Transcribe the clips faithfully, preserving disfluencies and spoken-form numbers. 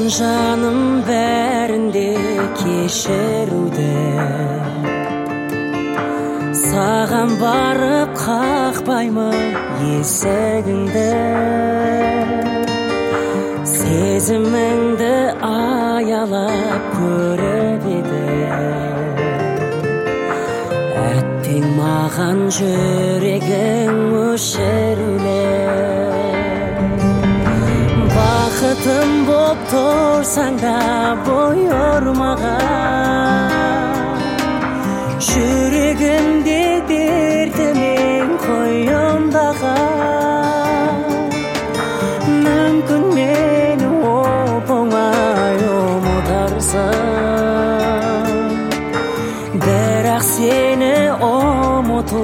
жаным бәрінде кешіруді, саған барып қақпаймын есігіңді, сезіміңді аялап көріп едім, әттең маған жүрегің өшірулі. Бақытым боп тұрсаң да бой ұрмаған, жүрегімде дертімен қойындаған. Мүмкін мені оп-оңай ұмытарсың, бірақ сені ұмыту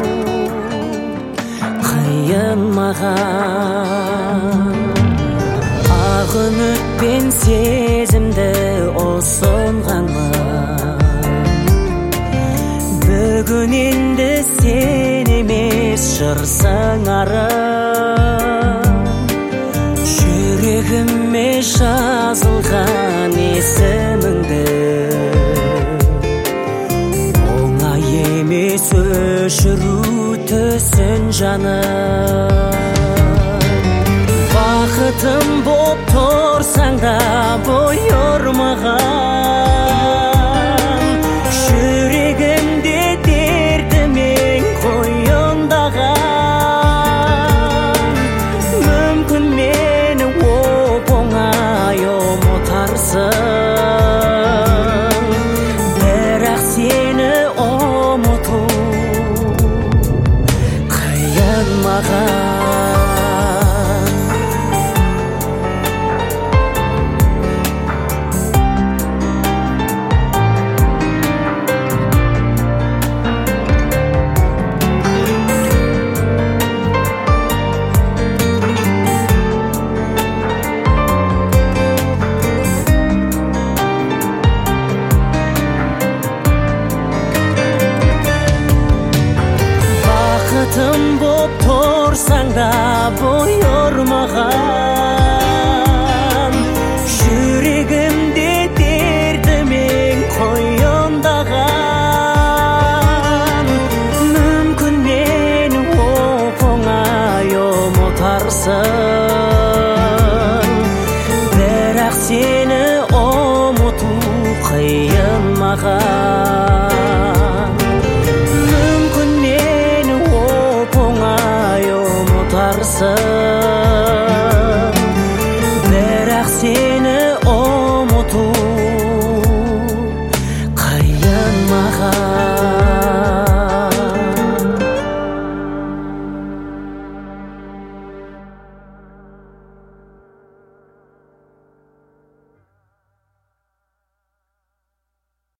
қиын маған. Ақ үмітпен сезімді ұсынғанмын, бүгін енді сен емес жырсыңарым, жүрегіме жазылған есіміңді оңай емес өшіру түсін жаным. Бақытым боп тұрсаң да бой ұрмаған, жүрегімде дертімен қойындаған. Мүмкін мені оп-оңай ұмытарсың, бірақ сені ұмыту қиын маған. Бақытым боп тұрсаң да бой ұрмаған, жүрегімде дертімен қойындаған. Мүмкін мені оп-оңай ұмытарсың, бірақ сені ұмыту қиын маған. Мүмкін мені оп-оңай ұмытарсың,